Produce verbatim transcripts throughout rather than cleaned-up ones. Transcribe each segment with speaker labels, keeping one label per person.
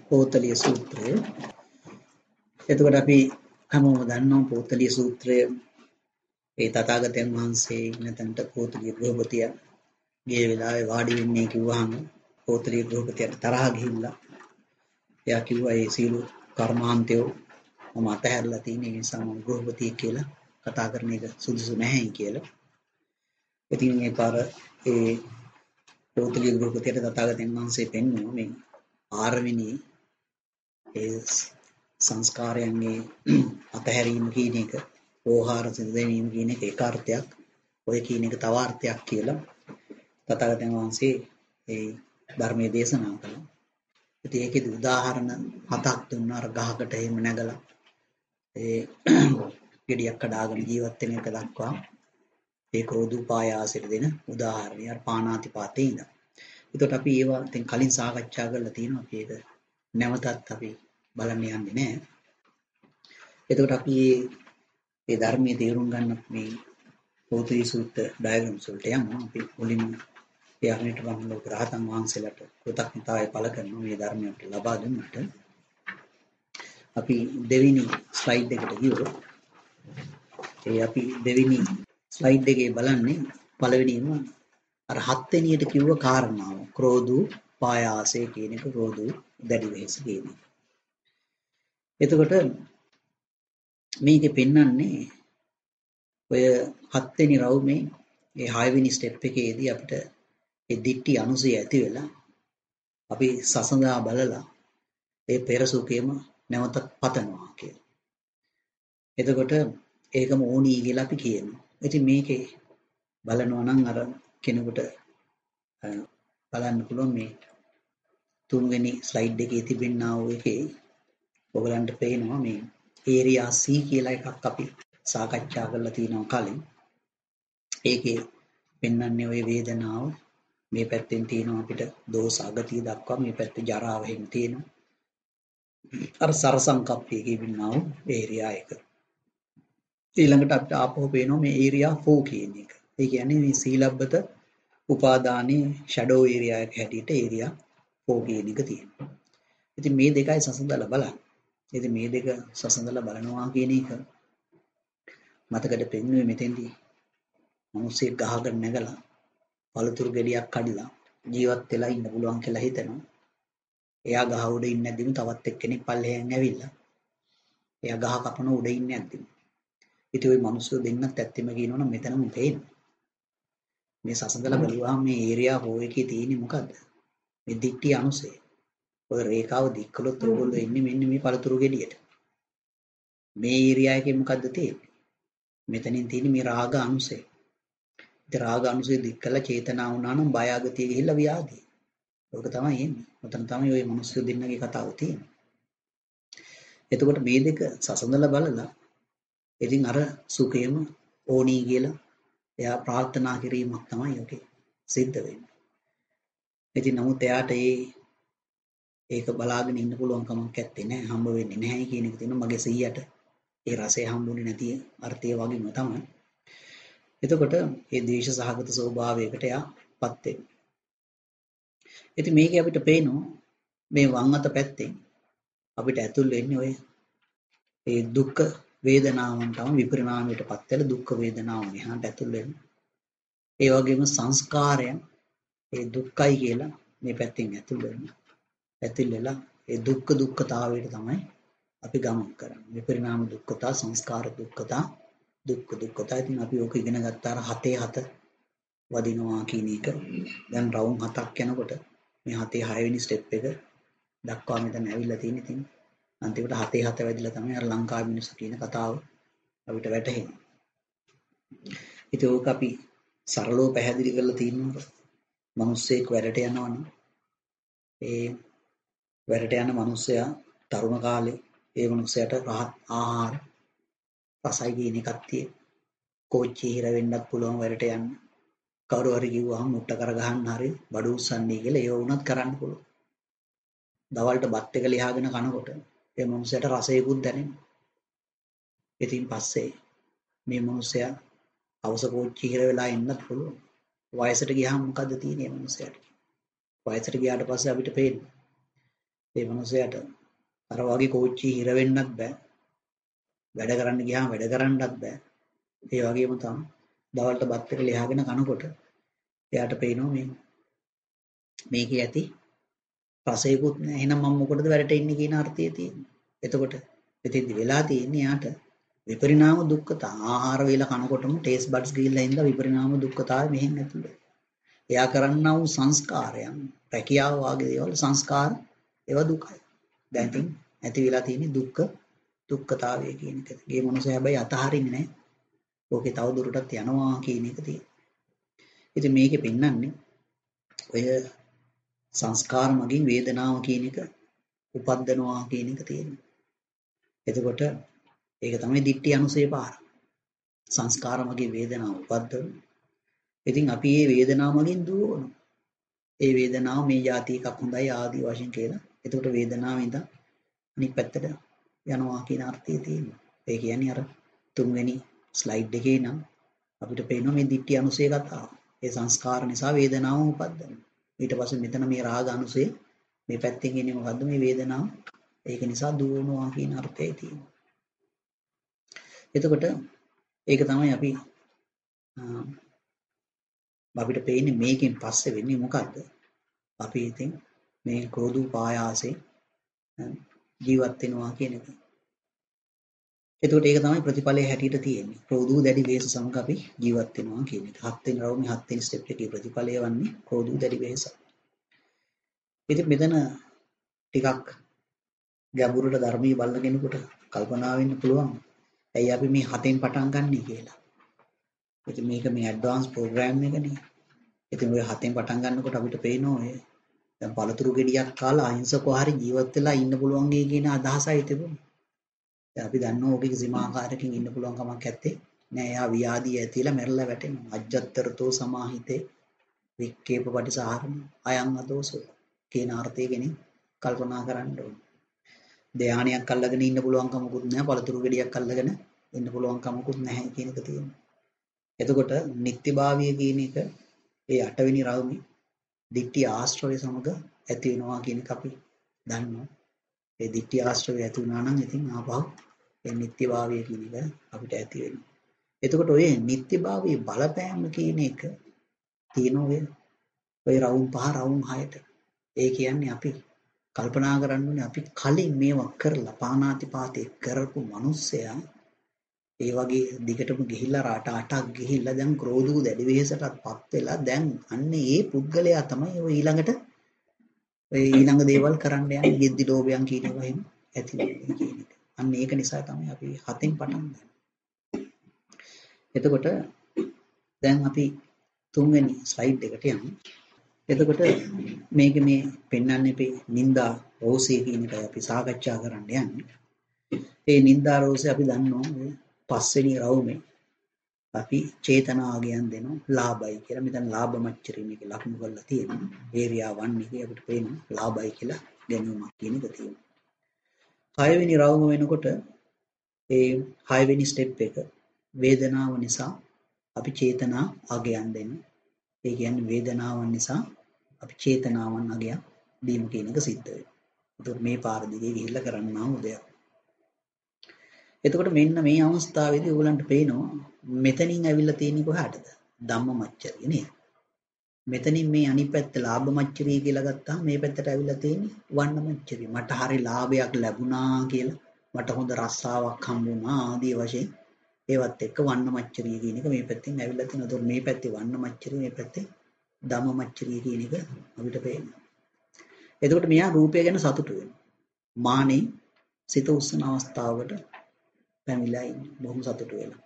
Speaker 1: පෝතලිය සූත්‍රය. එතකොට අපි හැමෝම දන්නවා පෝතලිය සූත්‍රය ඒ තථාගතයන් වහන්සේ ඉන්න තැනට පෝතලිය ගෘහපතිය ගිය වෙලාවේ වාඩි වෙන්නේ කිව්වහම පෝතලිය ගෘහපතියට තරහ ගිහිල්ලා එයා කිව්වා ඒ සීල කර්මාන්තය මම අතහැරලා තියෙන නිසා මම ගෘහපතිය කියලා කතා කරන එක සුදුසු නැහැ කියලා. ඉතින් මේ පාර ඒ පෝතලිය ගෘහපතියට තථාගතයන් වහන්සේ පෙන්වුවා මේ ආරවෙනි ඒ සංස්කාරයන්ගේ අතහැරීම කියන එක ඕහාර සිදු වීම කියන එක එක අර්ථයක්, ඔය කියන එක තව අර්ථයක් කියලා තථාගතයන් වහන්සේ ඒ ධර්මයේ දේශනා කළා. ඉතින් ඒකෙදි උදාහරණ හතක් දුන්නා. අර ගහකට එහෙම නැගලා ඒ ගෙඩියක් කඩාගෙන ජීවත් වෙන එක දක්වා ඒ ක්‍රෝධුපායාසයට දෙන උදාහරණය අර පාණාතිපාතේ ඉඳන්. ඒකට අපි ඒවා දැන් කලින් සාකච්ඡා කරලා තියෙනවා. අපි ඒක නැවතත් අපි බලන්න යන්නේ නැහැ. එතකොට අපි මේ ධර්මයේ තේරුම් ගන්න මේ පෝතලී සූත්‍ර ඩයග්‍රෑම්ස් වලට යමු. අපි මුලින්ම ඒ අරණට බඳුන ලෝක රහතන් වහන්සේලාට කෘතඥතාවය පළ කරනවා මේ ධර්මයට ලබා දුන්නට. අපි දෙවෙනි ස්ලයිඩ් එකට ගියොත් ඒ අපි දෙවෙනි ස්ලයිඩ් එකේ බලන්නේ පළවෙනිම අර හත් වෙනියට කිව්ව කාරණාව ක්‍රෝධු පායාසය කියන එක, ක්‍රෝධු දැඩි වෙහස කියන එක. එතකොට මේකේ පෙන්වන්නේ ඔය හත් වෙනි රවුමේ ඒ හය වෙනි ස්ටෙප් එකේදී අපිට ඒ දිට්ටි අනුසය ඇති වෙලා අපි සසඳා බලලා ඒ පෙර සුඛේම නැවතත් පතනවා කියලා. එතකොට ඒකම ඕනී කියලා අපි කියනවා. ඉතින් මේකේ බලනවා නම් අර කෙනෙකුට බලන්න පුළුවන් මේ තුන්වෙනි ස්ලයිඩ් එකේ තිබෙනා වූ එකේ ඔයගලන්ට පේනවා මේ ඒරියා C කියලා එකක් අපි සාකච්ඡා කරලා තියෙනවා කලින්. ඒකේ පෙන්වන්නේ ওই වේදනාව මේ පැත්තෙන් තියෙනවා අපිට දෝෂ අගතිය දක්වා, මේ පැත්තේ ජරාව එහෙම තියෙනවා. අර සරසංකප්පයේ කියනවා ඒරියා එක. ඊළඟට අපිට ආපහු පේනවා මේ ඒරියා ෆෝර් කියන එක. ඒ කියන්නේ මේ සීලබ්බත උපාදානයේ ෂැඩෝ ඒරියා එක හැටියට ඒරියා ෆෝර් කියන එක තියෙනවා. ඉතින් මේ දෙකයි සසඳලා බලන්න. ඉතින් මේ දෙක සසඳලා බලනවා කියන එක මතකද පෙන්වුවේ මෙතෙන්දී මිනිස්සෙක් ගහකට නැගලා පළතුරු ගෙඩියක් කඩලා ජීවත් වෙලා ඉන්න පුළුවන් කියලා හිතනවා. එයා ගහ උඩ ඉන්නේ නැද්දිම තවත් එක්කෙනෙක් පල්ලෙහෙන් ඇවිල්ලා එයා ගහ කපන උඩ ඉන්නේ නැද්දිම. ඉතින් ওই මිනිස්සු දෙන්නත් ඇත්තම කියනවනම් මෙතනම තේිනවා. මේ සසඳලා බලුවාම මේ ඒරියා හෝ එකේ තියෙන්නේ මොකද්ද? මේ දික්ටි අනුසය. ඔය රේඛාව දික් කළොත් ඔයගොල්ලෝ ඉන්නේ මෙන්න මේ පළතුරු ගෙඩියට. මේ ඒරියා එකේ මොකද්ද තියෙන්නේ? මෙතනින් තියෙන්නේ මේ රාග අනුසය. ඉතින් රාග අනුසය දික් කළා චේතනා වුණා නම් බය ආගතිය ගිහිල්ලා ව්‍යාධිය. ඔක තමයි එන්නේ. ඔතන තමයි ওই මිනිස්සු දෙන්නගේ කතාව තියෙන්නේ. එතකොට මේ දෙක සසඳලා බලලා ඉතින් අර සුඛයම ඕනී කියලා එයා ප්‍රාර්ථනා කිරීමක් තමයි ඔකේ සිද්ධ වෙන්නේ. ඉතින් නමුත් එයාට ඒ ඒක බලාගෙන ඉන්න පුළුවන් කමක් නැත්තේ නෑ, හම්බ වෙන්නේ නැහැ කියන එක තියෙනවා. මගේ සීයට ඒ රසය හම්බුනේ නැති අර්ථය වගේම තමයි. එතකොට මේ ද්වේෂ සහගත ස්වභාවයකට එයාපත් වෙනවා. ඉතින් මේකේ අපිට පේනවා මේ වම් අත පැත්තෙන් අපිට ඇතුල් වෙන්නේ ඔය ඒ දුක් වේදනාවන් තමයි විපරිණාමයටපත් වෙලා දුක් වේදනාව මෙහාට ඇතුල් වෙනවා. ඒ වගේම සංස්කාරයන් ඒ දුක්ඛයි කියලා මේ පැත්තෙන් ඇතුල් වෙනවා. ඇතුල් වෙලා ඒ දුක්ඛ දුක්ඛතාවයට තමයි අපි ගමන් කරන්නේ. විපරිණාම දුක්ඛතා, සංස්කාර දුක්ඛතා, දුක්ඛ දුක්ඛතා. ඉතින් අපි ඕක ඉගෙන ගත්තාම හතේ හත වදිනවා කියන එක. දැන් රවුම් හතක් යනකොට මේ හතේ හය වෙනි ස්ටෙප් එක දක්වා මෙතන ඇවිල්ලා තියෙන. ඉතින් අන්තිමට හතේ හත වැදිලා තමයි අර ලංකාවේ මිනිස්සු කියන කතාව අපිට වැටහෙන්නේ. ඉතින් ඕක අපි සරලව පැහැදිලි කරලා තියෙනවා. මිනිස්සෙක් වැඩට යනවනම් ඒ වැඩට යන මිනිස්සයා තරුණ කාලේ ඒ මිනිස්සයාට රහත් ආහාර රසයි කියන එකක් තියෙන. කෝච්චිය හිර වෙන්නත් පුළුවන් වැඩට යන්න. කවුරු හරි කිව්වහම මුට්ට කර ගහන්න හරි බඩු උස්සන්නේ කියලා ඒව වුණත් කරන්න පුළුවන්. දවල්ට බත් එක ලියාගෙන කනකොට ඒ මිනිස්සයාට රසයකුත් දැනෙනවා. ඉතින් පස්සේ මේ මිනිස්සයා අවස කෝච්චිය හිර වෙලා ඉන්නත් පුළුවන්. වයසට ගියාම මොකද්ද තියෙන්නේ මිනිස්සයාට? වයසට ගියාට පස්සේ අපිට පේන්නේ ඒ මනුස්සයාට අර වගේ කෝච්චි හිර වෙන්නත් බෑ. වැඩ කරන්න ගියාම වැඩ කරන්නත් බෑ. ඒ වගේම තමයි දවල්ට බත් එක ලියාගෙන කනකොට එයාට පේනවා මේ මේකේ ඇති රසයකුත් නෑ. එහෙනම් මම මොකටද වැඩට ඉන්නේ කියන අර්ථය තියෙනවා. එතකොට ඉතින්දි වෙලා තියෙන්නේ යාට විපරිණාම දුක්ඛතා. ආහාර වේලා කනකොටම ටේස්ට් බඩ්ස් ගිහිල්ලා ඉඳලා විපරිණාම දුක්ඛතාවය මෙහෙන් ඇතුළේ. එයා කරන්නා වූ සංස්කාරයන්, රැකියාව වාගේ දේවල් සංස්කාර ඒවා දුකයි. දැන් ඉතින් ඇති වෙලා තියෙන්නේ දුක්ඛ දුක්ඛතාවය කියන එක. ගේ මොනසේ හැබැයි අතහරින්නේ නැහැ. ඕකේ තව දුරටත් යනවා කියන එක තියෙනවා. ඉතින් මේකේ පෙන්වන්නේ ඔය සංස්කාර මගින් වේදනාව කියන එක උපද්දනවා කියන එක තියෙනවා. එතකොට ඒක තමයි දිට්ඨි අනුසය පාර. සංස්කාර මගින් වේදනාව උපද්දවන. ඉතින් අපි මේ වේදනාව මගින් දුවනවා. ඒ වේදනාව මේ જાති එකක් හොඳයි ආදී වශයෙන් කියලා. එතකොට වේදනාවෙන් ඉඳන් අනිත් පැත්තට යනවා කියන අර්ථය තියෙනවා. ඒ කියන්නේ අර තුන්වෙනි ස්ලයිඩ් එකේ නම් අපිට පේනවා මේ දිට්ඨි අනුසය කතාව. ඒ සංස්කාර නිසා වේදනාව උපද්දනවා. ඊට පස්සේ මෙතන මේ රාග අනුසය මේ පැත්තෙන් එන්නේ මොකද්ද මේ වේදනාව? ඒක නිසා දුවනවා කියන අර්ථයයි තියෙන්නේ. එතකොට ඒක තමයි අපි අපිට පේන්නේ මේකෙන් පස්සේ වෙන්නේ මොකද්ද? අපි ඉතින් මේ ක්‍රෝධූපායාසේ ජීවත් වෙනවා කියන එක. එතකොට ඒක තමයි ප්‍රතිඵලයේ හැටියට තියෙන්නේ. ක්‍රෝධූ දැඩි වේස සමග අපි ජීවත් වෙනවා කියන එක. හත් වෙනි රවුමේ හත් වෙනි ස්ටෙප් එකේ ප්‍රතිඵලය වන්නේ ක්‍රෝධූ දැඩි වේස. ඉතින් මෙතන ටිකක් ගැඹුරට ධර්මයේ බලන කෙනෙකුට කල්පනා වෙන්න පුළුවන්. ඇයි අපි මේ හතෙන් පටන් ගන්නෙ කියලා. ඉතින් මේක මේ ඇඩ්වාන්ස් ප්‍රෝග්‍රෑම් එකනේ. ඉතින් ඔය හතෙන් පටන් ගන්නකොට අපිට පේනවා ඔය දැන් පළතුරු ගෙඩියක් කාලා අහිංසකව හරි ජීවත් වෙලා ඉන්න පුළුවන් කියන අදහසයි තිබුණේ. දැන් අපි දන්නවා ඔකේ කිසිම ආකාරයකින් ඉන්න පුළුවන් කමක් නැත්තේ. නෑ එයා ව්‍යාධිය ඇතිලා මැරලා වැටෙනවා. අජ්ජත්තරතෝ සමාහිතේ වික්කේප පටිසහරණ අයං අදෝසෝ කියන අර්ථයෙන් කල්පනා කරන්න ඕනේ. ධානයක් අල්ලගෙන ඉන්න පුළුවන් කමකුත් නැහැ. පළතුරු ගෙඩියක් අල්ලගෙන ඉන්න පුළුවන් කමකුත් නැහැ කියන එක තියෙනවා. එතකොට නිත්‍යභාවය කියන එක ඒ අටවෙනි රවුමේ දිට්ඨි ආශ්‍රය සමග ඇති වෙනවා කියන එක අපි දන්නවා. ඒ දිට්ඨි ආශ්‍රය ඇති වුණා නම් ඉතින් ආපහු ඒ නිත්‍යභාවය කියන එක අපිට ඇති වෙනවා. එතකොට ඔය නිත්‍යභාවයේ බලපෑම කියන එක තියෙනවා ඔය රවුම් පහ රවුම් හයට. ඒ කියන්නේ අපි කල්පනා කරන්න ඕනේ අපි කලින් මේවා කරලා පානාතිපාතේ කරපු මිනිස්සයා ඒ වගේ දිගටම ගිහිල්ලා රට අටක් ගිහිල්ලා දැන් ක්‍රෝධූ දැඩි වෙහෙසටපත් වෙලා දැන් අන්නේ ඒ පුද්ගලයා තමයි ඔය ඊළඟට ඔය ඊළඟ දේවල් කරන්න යන්නේ ගෙද්දි ලෝභයන් කියන ඒවා එහෙම ඇති වෙන්නේ කියන එක. අන්න ඒක නිසා තමයි අපි හතෙන් පටන් ගන්නේ. එතකොට දැන් අපි තුන්වෙනි ස්ලයිඩ් එකට යමු. එතකොට මේක මේ පෙන්වන්නේ අපි නිന്ദා රෝසී කියන එකයි අපි සාකච්ඡා කරන්න යන්නේ. ඒ නිന്ദා රෝසී අපි දන්නවා පස්වෙනි රවුමේ අපි චේතනාගයන් දෙනවා ලාභයි කියලා. මෙතන ලාභ මච්චරි මේක ලකුණු කරලා තියෙනවා. ඒරියා වන් එකේ අපිට පේනවා ලාභයි කියලා ගැනීමක් කියන එක තියෙනවා. හයවෙනි රවුම වෙනකොට ඒ හයවෙනි ස්ටෙප් එක වේදනාව නිසා අපි චේතනා අගයන් දෙනවා. ඒ කියන්නේ වේදනාවන් නිසා අපි චේතනාවන් අගයන් දීම කියන එක සිද්ධ වෙනවා. ඒතකොට මේ පාර දිගේ ගිහිල්ලා කරන්නා වූ දෙයක්. එතකොට මෙන්න මේ අවස්ථාවේදී ඕගලන්ට පේනවා මෙතනින් ඇවිල්ලා තියෙන්නේ කොහාටද? ධම්මමච්චරිය නේද? මෙතනින් මේ අනිත් පැත්ත ලාභ මච්චරිය කියලා ගත්තාම මේ පැත්තට ඇවිල්ලා තියෙන්නේ වන්නමච්චරිය. මට හරි ලාභයක් ලැබුණා කියලා මට හොඳ රස්සාවක් හම්බුණා ආදී වශයෙන් ඒවත් එක්ක වන්නමච්චරිය කියන එක මේ පැත්තෙන් ඇවිල්ලා තියෙනවා. ඒතකොට මේ පැත්තේ වන්නමච්චරිය මේ පැත්තේ ධම්මමච්චරිය කියන එක අපිට පේනවා. එතකොට මෙයා රූපය ගැන සතුටු වෙනවා. මානෙ සිත උස්සන අවස්ථාවකට පැමිණලා ඉන්නේ බොහොම සතුටු වෙලා.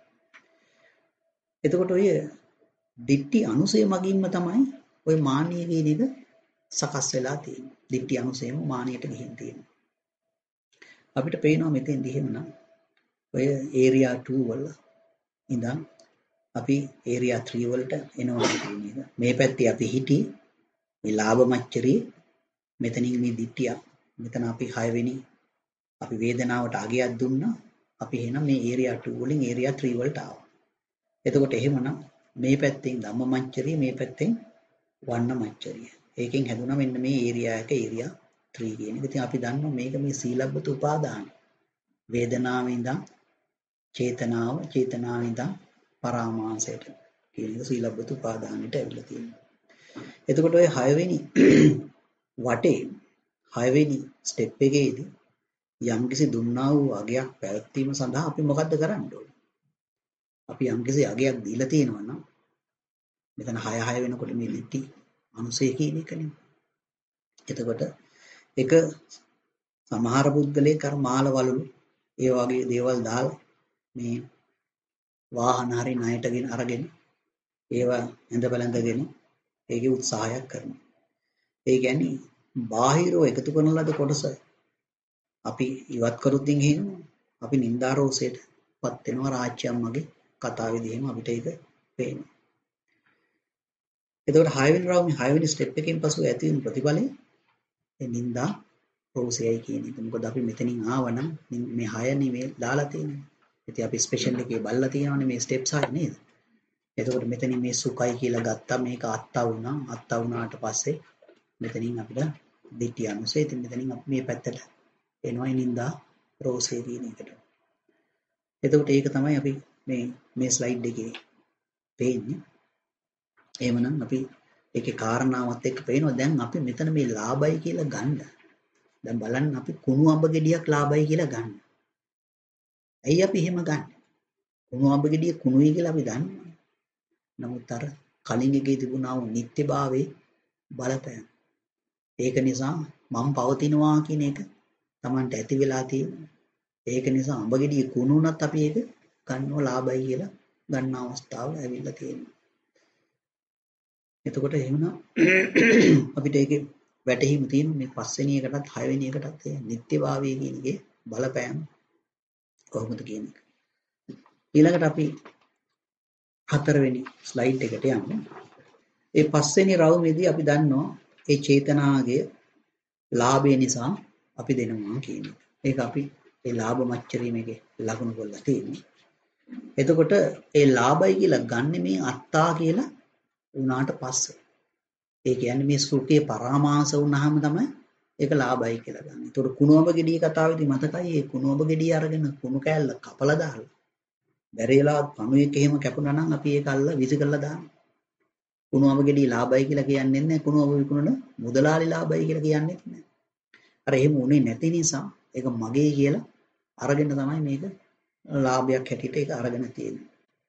Speaker 1: එතකොට ඔය දිට්ඨි අනුසය මගින්ම තමයි ඔය මානිය කියන එක සකස් වෙලා තියෙන්නේ. දිට්ඨි අනුසයම මානියට ගිහින් තියෙනවා. අපිට පේනවා මෙතෙන්දී එහෙමනම් ඔය ඒරියා two වල ඉඳන් අපි ඒරියා three වලට එනවා කියන එක. මේ පැත්තේ අපි හිටි මේ ලාභ මච්චරිය මෙතනින් මේ දිට්ඨිය මෙතන අපි හය වෙනි අපි වේදනාවට අගයක් දුන්නා. අපි එහෙනම් මේ ඒරියා two වලින් ඒරියා three වලට ආවා. එතකොට එහෙමනම් මේ පැත්තෙන් ධම්මමච්චරිය මේ පැත්තෙන් වන්නමච්චරිය. ඒකෙන් හැදුනා මෙන්න මේ ඒරියා එක ඒරියා three කියන එක. ඉතින් අපි දන්නවා මේක මේ සීලබ්බත උපාදාන. වේදනාවෙන් ඉඳන් චේතනාව, චේතනාවෙන් ඉඳන් පරාමාසයට කියන එක සීලබ්බත උපාදානෙට ඇවිල්ලා තියෙනවා. එතකොට ඔය හයවෙනි වටේ හයවෙනි ස්ටෙප් එකේදී යම්කිසි දුන්නා වූ අගයක් පැවැත්වීම සඳහා අපි මොකද්ද කරන්න ඕනේ? අපි යම්කිසි අගයක් දීලා තියෙනවා නම් මෙතන හය හය වෙනකොට මේ ලිටි අනුසය කියන එකනේ. එතකොට එක සමහර පුද්ගලයෙක් අර මාල වලලු ඒ වගේ දේවල් දාලා මේ වාහන හරි ණයටගෙන අරගෙන ඒවා ඇඳ බලඳගෙන ඒකේ උත්සාහයක් කරනවා. ඒ කියන්නේ බාහිරව එකතු කරන ලද කොටස අපි ඉවත් කරොත් දින් එහෙම අපි නින්දාරෝසයටපත් වෙනවා රාජ්‍ය අම්මගේ කතාවේදී එහෙම අපිට ඒක පේනවා. එතකොට හයවෙනි රවුමේ හයවෙනි ස්ටෙප් එකෙන් පසු ඇති වෙන ප්‍රතිඵලය ඒ නින්දා රෝසයයි කියන එක. මොකද අපි මෙතනින් ආවනම් මේ හයනේ මේ දාලා තියෙන්නේ. ඉතින් අපි ස්පෙෂල් එකේ බලලා තියෙනවානේ මේ ස්ටෙප්ස් හය නේද? එතකොට මෙතනින් මේ සුඛයි කියලා ගත්තා මේක අත්තා වුණා. අත්තා වුණාට පස්සේ මෙතනින් අපිට දිට්ඨි අනුසය. ඉතින් මෙතනින් අපි මේ පැත්තට එනවා නින්දා රෝසය කියන එකට. එතකොට ඒක තමයි අපි මේ මේ ස්ලයිඩ් එකේ පේන්නේ. එහෙමනම් අපි ඒකේ කාරණාවත් එක්ක පේනවා දැන් අපි මෙතන මේ ලාභයි කියලා ගන්න. දැන් බලන්න අපි කුණු අඹ ගෙඩියක් ලාභයි කියලා ගන්න. ඇයි අපි එහෙම ගන්න? කුණු අඹ ගෙඩිය කුණුයි කියලා අපි දන්නවා. නමුත් අර කලින් එකේ තිබුණා වූ නිත්‍යභාවයේ බලපෑම. ඒක නිසා මම පවතිනවා කියන එක Tamanට ඇති වෙලා තියෙනවා. ඒක නිසා අඹ ගෙඩිය කුණු වුණත් අපි ඒක ගන්නවා ලාභයි කියලා ගන්න අවස්ථාව ඇවිල්ලා තියෙනවා. එතකොට එහෙනම් අපිට ඒකේ වැටහීම තියෙන මේ පස්වෙනි එකටත් හයවෙනි එකටත් ඒ නිත්‍යභාවය කියන එකේ බලපෑම කොහොමද කියන එක. ඊළඟට අපි හතරවෙනි ස්ලයිඩ් එකට යමු. ඒ පස්වෙනි රවුමේදී අපි දන්නවා ඒ චේතනාගේ ලාභය නිසා අපි දෙනවා කියන එක. ඒක අපි ඒ ලාභ මච්චරීම එකේ ලකුණු කරලා තියෙනවා. එතකොට ඒ ලාභයි කියලා ගන්න මේ අත්තා කියලා උනාට පස්සේ ඒ කියන්නේ මේ සුඛේ පරාමාස වුණාම තමයි ඒක ලාභයි කියලා ගන්න. ඒතකොට කුණුඹ ගෙඩිය කතාවේදී මතකයි ඒ කුණුඹ ගෙඩිය අරගෙන කුණු කෑල්ල කපලා දාලා බැරිලා පණුවෙක් එහෙම කැපුණා නම් අපි ඒක අල්ල විසි කරලා දානවා. කුණුඹ ගෙඩිය ලාභයි කියලා කියන්නේ නැහැ. කුණුඹ විකුණන මුදලාලි ලාභයි කියලා කියන්නේ නැහැ. අර එහෙම උනේ නැති නිසා ඒක මගේ කියලා අරගෙන තමයි මේක ලාභයක් හැටියට ඒක අරගෙන තියෙන්නේ.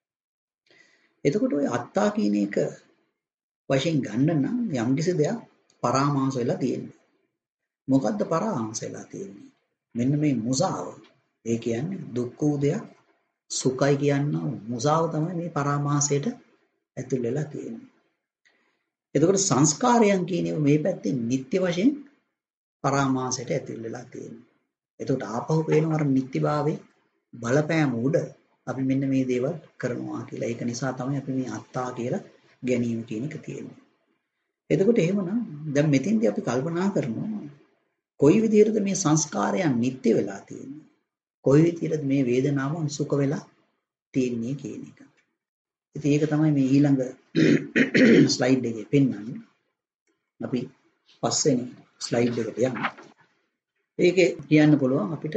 Speaker 1: එතකොට ওই අත්තා කියන එක වශයෙන් ගන්න නම් යම්කිසි දෙයක් පරාමාස වෙලා තියෙනවා. මොකද්ද පරාමාස වෙලා තියෙන්නේ? මෙන්න මේ මුසාව. ඒ කියන්නේ දුක්ඛ උදයක් සුඛයි කියනවා මුසාව තමයි මේ පරාමාසයට ඇතුල් වෙලා තියෙන්නේ. එතකොට සංස්කාරයන් කියනේ මේ පැත්තේ නිත්‍ය වශයෙන් පරාමාසයට ඇතුල් වෙලා තියෙනවා. එතකොට ආපහු පේනවා අර නිත්‍යභාවයේ බලපෑම උඩ අපි මෙන්න මේ දේවල් කරනවා කියලා. ඒක නිසා තමයි අපි මේ අත්තා කියලා ගැනීම කියන එක තියෙන්නේ. එතකොට එහෙමනම් දැන් මෙතෙන්දී අපි කල්පනා කරනවා කොයි විදිහටද මේ සංස්කාරයන් නිත්‍ය වෙලා තියෙන්නේ? කොයි විදිහටද මේ වේදනාව සුඛ වෙලා තියෙන්නේ කියන එක. ඉතින් ඒක තමයි මේ ඊළඟ ස්ලයිඩ් එකේ පෙන්වන්නේ. අපි පස්වෙනි ස්ලයිඩ් එකට යමු. ඒකේ කියන්න පුළුවන් අපිට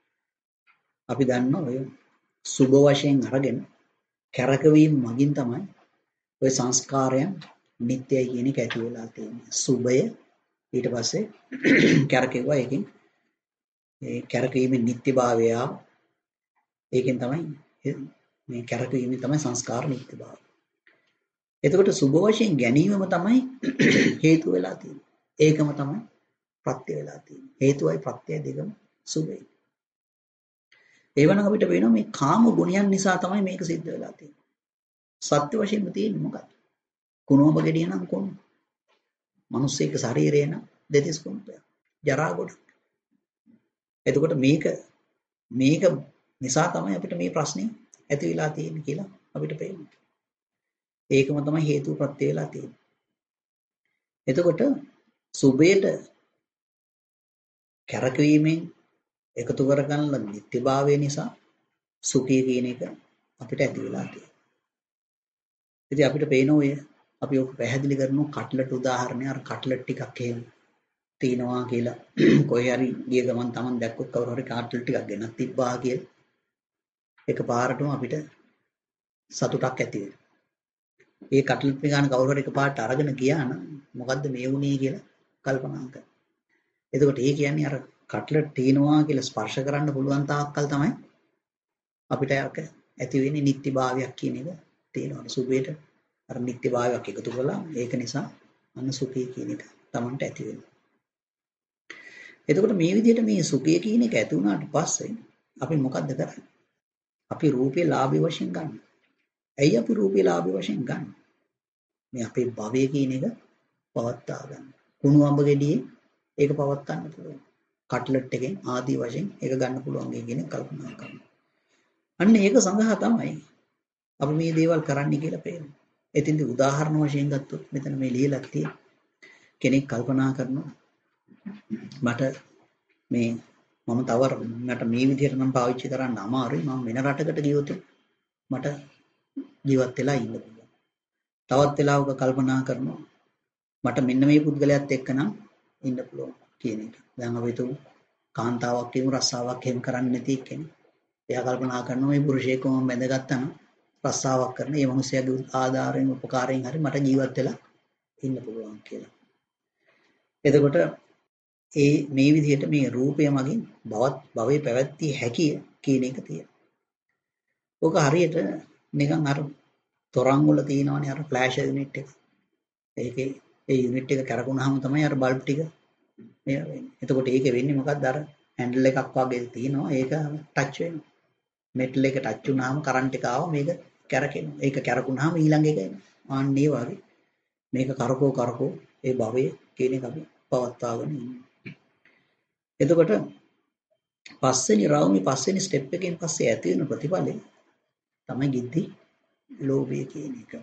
Speaker 1: අපි දන්නවා ඔය සුබ වශයෙන් අරගෙන කැරකවීම මගින් තමයි ඔය සංස්කාරයන් නිට්ටයයි කියන එක ඇති වෙලා තියෙන්නේ. සුබය ඊට පස්සේ කැරකෙවුවා ඒකෙන් ඒ කැරකීමේ නිට්ටයභාවය ඒකෙන් තමයි මේ කැරකීමේ තමයි සංස්කාර නිට්ටයභාවය. එතකොට සුබ වශයෙන් ගැනීමම තමයි හේතු වෙලා තියෙන්නේ. ඒකම තමයි ප්‍රත්‍ය වෙලා තියෙන්නේ. හේතුවයි ප්‍රත්‍යය දෙකම සුබයි. ඒවනම් අපිට වෙනවා මේ කාම ගුණයන් නිසා තමයි මේක සිද්ධ වෙලා තියෙන්නේ. සත්‍ය වශයෙන්ම තියෙන්නේ මොකක්ද? කුණුඹ ගෙඩිය නම් කුණු. මිනිස්සෙක ශරීරය නම් දෙතිස් කුණුපය. ජරා ගොඩක්. එතකොට මේක මේක නිසා තමයි අපිට මේ ප්‍රශ්නේ ඇති වෙලා තියෙන්නේ කියලා අපිට පේනවා. ඒකම තමයි හේතු ප්‍රත්‍ය වෙලා තියෙන්නේ. එතකොට සුබේට කැරකවීමෙන් එකතු කරගන්න නිත්‍යභාවය නිසා සුඛය කියන එක අපිට ඇති වෙලා තියෙනවා. ඉතින් අපිට පේන ඔය අපි ඔක පැහැදිලි කරනවා කට්ලට් උදාහරණය අර කට්ලට් ටිකක් එහෙම තියෙනවා කියලා කොහේ හරි ගිය ගමන් Taman දැක්කොත් කවුරු හරි කාටල් ටිකක් ගෙනත් තිබ්බා කියලා එකපාරටම අපිට සතුටක් ඇති වෙනවා. ඒ කට්ලට් එක ගන්න කවුරු හරි එකපාරට අරගෙන ගියා නම් මොකද්ද මේ වුනේ කියලා කල්පනා කරනවා. එතකොට ඒ කියන්නේ අර කට්ලට් තියනවා කියලා ස්පර්ශ කරන්න පුළුවන් තාක්කල් තමයි අපිට යක ඇති වෙන්නේ නිත්‍යභාවයක් කියන එක තියෙනවා. සුභයට අර නිත්‍යභාවයක් එකතු කළා. ඒක නිසා අන්න සුඛය කියන එක Tamanට ඇති වෙනවා. එතකොට මේ විදිහට මේ සුඛය කියන එක ඇති වුණාට පස්සේ අපි මොකද්ද කරන්නේ? අපි රූපේ ලාභය වශයෙන් ගන්න. ඇයි අපි රූපේ ලාභය වශයෙන් ගන්න? මේ අපේ භවය කියන එක පවත්වා ගන්න. කුණු අඹ ගෙඩියේ ඒක පවත්වන්න පුළුවන්. කට්ලට් එකෙන් ආදී වශයෙන් ඒක ගන්න පුළුවන් කියන කල්පනා කරනවා. අන්න ඒක සඳහා තමයි අපි මේ දේවල් කරන්න කියලා පේනවා. එතින්දී උදාහරණ වශයෙන් ගත්තොත් මෙතන මේ ලියලා තියෙන කෙනෙක් කල්පනා කරනවා මට මේ මම තව මට මේ විදිහට නම් පාවිච්චි කරන්න අමාරුයි. මම වෙන රටකට ගියොත් මට ජීවත් වෙලා ඉන්න පුළුවන්. තවත් වෙලාවක කල්පනා කරනවා මට මෙන්න මේ පුද්ගලයාත් එක්ක නම් ඉන්න පුළුවන් කියන එක. දැන් අපි තුමු කාන්තාවක් කියමු රස්සාවක් එහෙම කරන්නේ නැති කෙනෙක්. එයා කල්පනා කරනවා මේ පුරුෂයෙක්ව මම බැඳගත්තා නම් රස්සාවක් කරන මේ මිනිහයාගේ ආධාරයෙන් උපකාරයෙන් හරි මට ජීවත් වෙලා ඉන්න පුළුවන් කියලා. එතකොට ඒ මේ විදිහට මේ රූපය මගින් බවත් භවයේ පැවැත්තිය හැකිය කියන එක තියෙනවා. ඔක හරියට නිකන් අර තොරන් වල තියෙනවනේ අර ෆ්ලෑෂ් යුනිට් එක. ඒකේ ඒ යුනිට් එක කරකුණාම තමයි අර බල්බ් ටික මේ වෙන්නේ. එතකොට ඒකේ වෙන්නේ මොකක්ද අර හැන්ඩල් එකක් වගේ තියෙනවා. ඒක ටච් වෙනවා. මෙටල් එක ටච් වුණාම කරන්ට් එක ආව මේක කැරකෙනවා. ඒක කැරකුණාම ඊළඟ එක එනවා. ආන්න ඒ වගේ මේක කරකෝ කරකෝ ඒ භවයේ කියන එක අපි පවත්වාගෙන ඉන්නවා. එතකොට පස්වෙනි රවුමේ පස්වෙනි ස්ටෙප් එකෙන් පස්සේ ඇති වෙන ප්‍රතිඵලය තමයි ගිද්දි ලෝභය කියන එක.